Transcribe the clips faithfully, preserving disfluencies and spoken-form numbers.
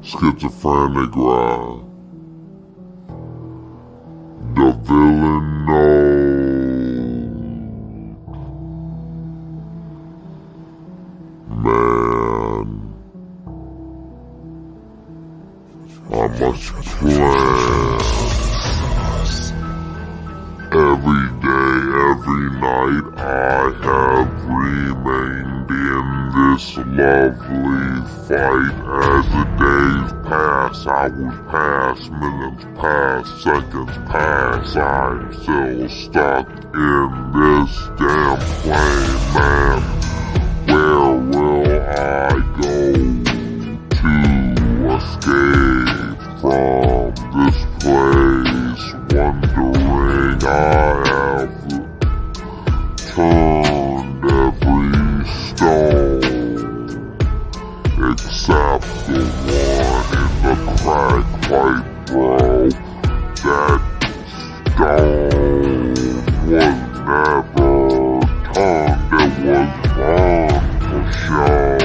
schizophrenic ride. The villain knows. Man, I must plan. Every day, every night, I have remained in this lovely fight. As the days pass, hours pass, minutes pass, seconds pass, I'm still stuck in this damn plane, man. Where will I go to escape from this place? Wondering, I have turned every stone except the one in the crack pipe, bro. That stone was never turned, it was on for show.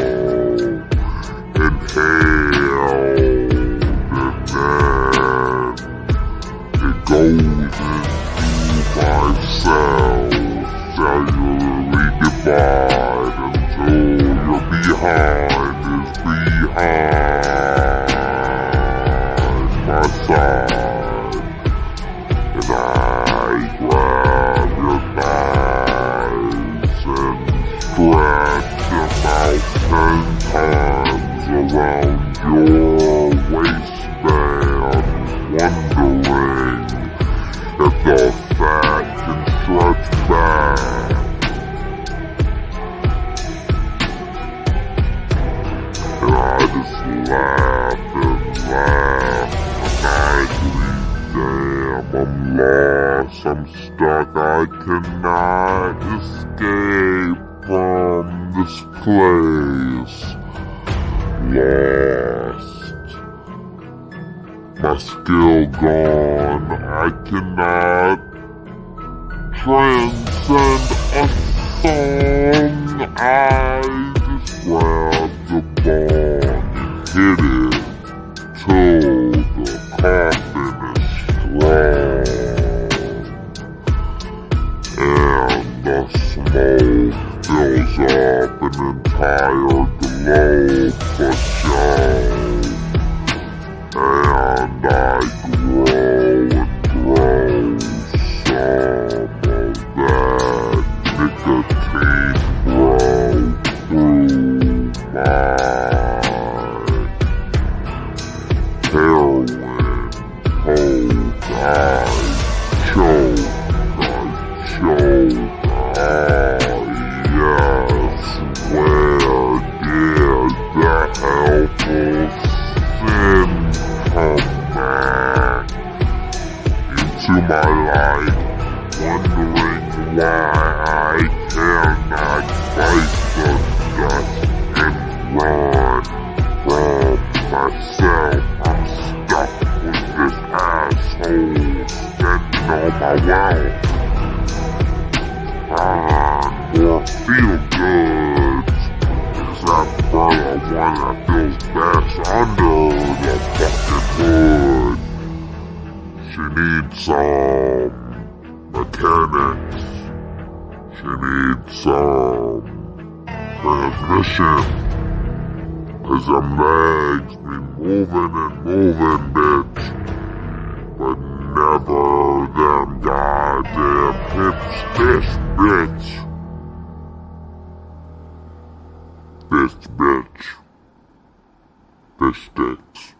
Inhaled, and then it goes into my cells, cellularly divide until your behind is behind my side. And I grab your thighs and stretch them out ten times around your waistband, wondering if the fat can stretch back. And I just laugh and laugh, maniacally. Damn, I'm lost, I'm stuck, I cannot escape from this place. Lost. My skill gone, I cannot transcend a song. I just grab the ball and hit it till the coffin is strong. And the smoke fills up an entire globe for show. And I grow and grow some of that nicotine grow through my heroin, coke, I choke, I choke, I yes, where did the helpful sin come back into my life, wondering why I cannot fight the dust and run from myself. I'm stuck with this asshole standing on my wall. I'm more feel good, except for the one that feels best under the fucking hood. She needs some mechanics. She needs some transmission. Cause them legs be moving and moving, bitch. But never them goddamn hips, this bitch. This bitch. This sticks.